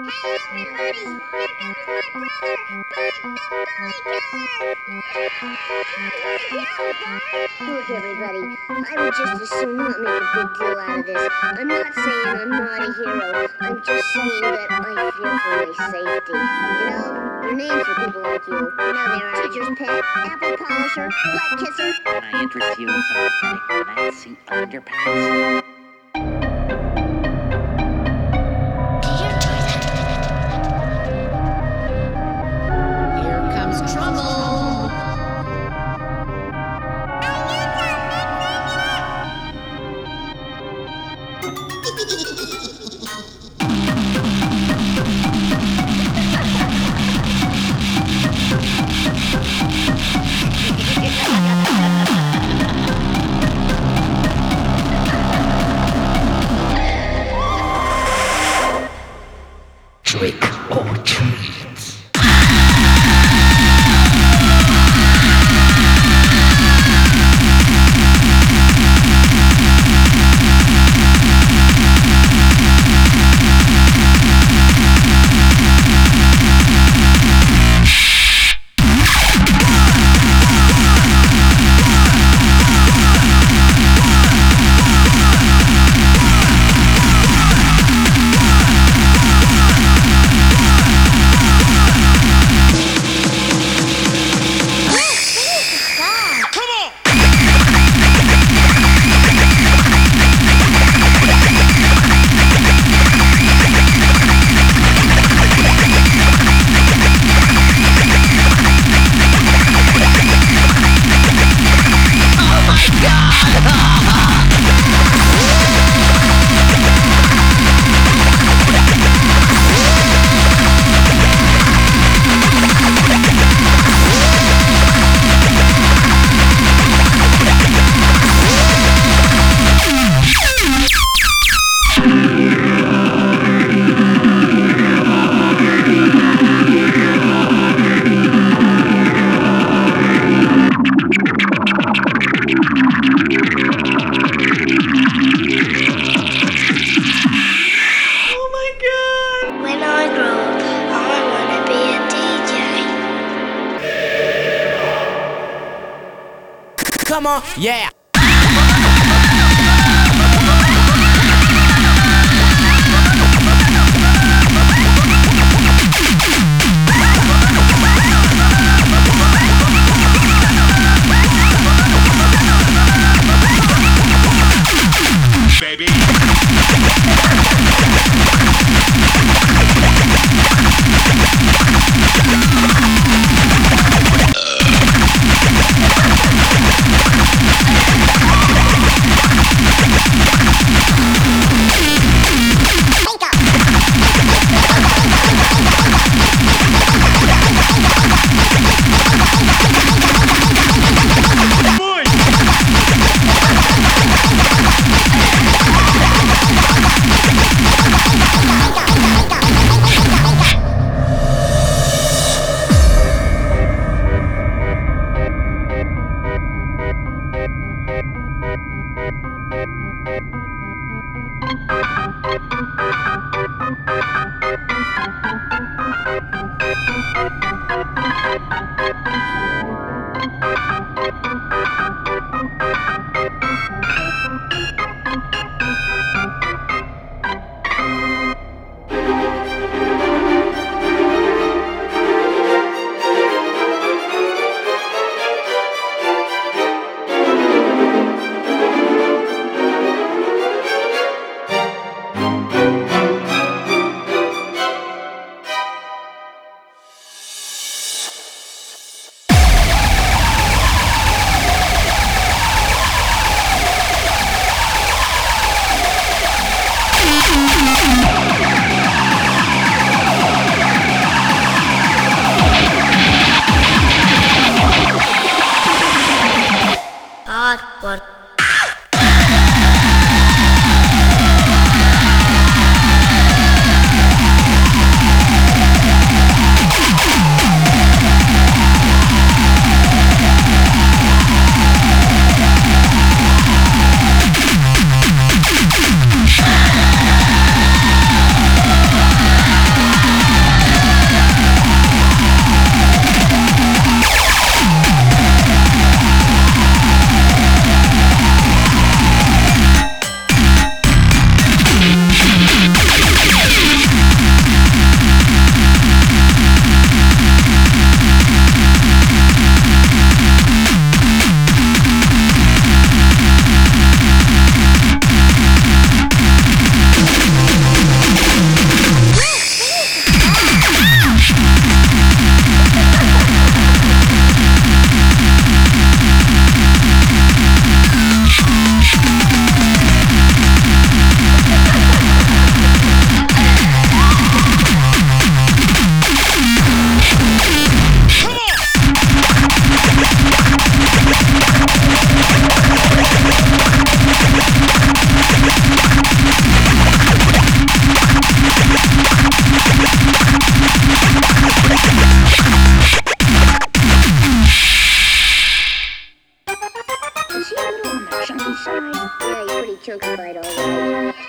Look, everybody, I would just as soon not make a big deal out of this. I'm not saying I'm not a hero. I'm just saying that I fear for my safety. You know, there are names for people like you. You know there are teacher's pet, apple polisher, butt kisser. Can I interest you in some authentic fancy underpants? Here comes trouble. Trick or treat. When I grow up, I want to be a DJ. Come on, yeah. Baby. Yeah, you're pretty chunkified, all right.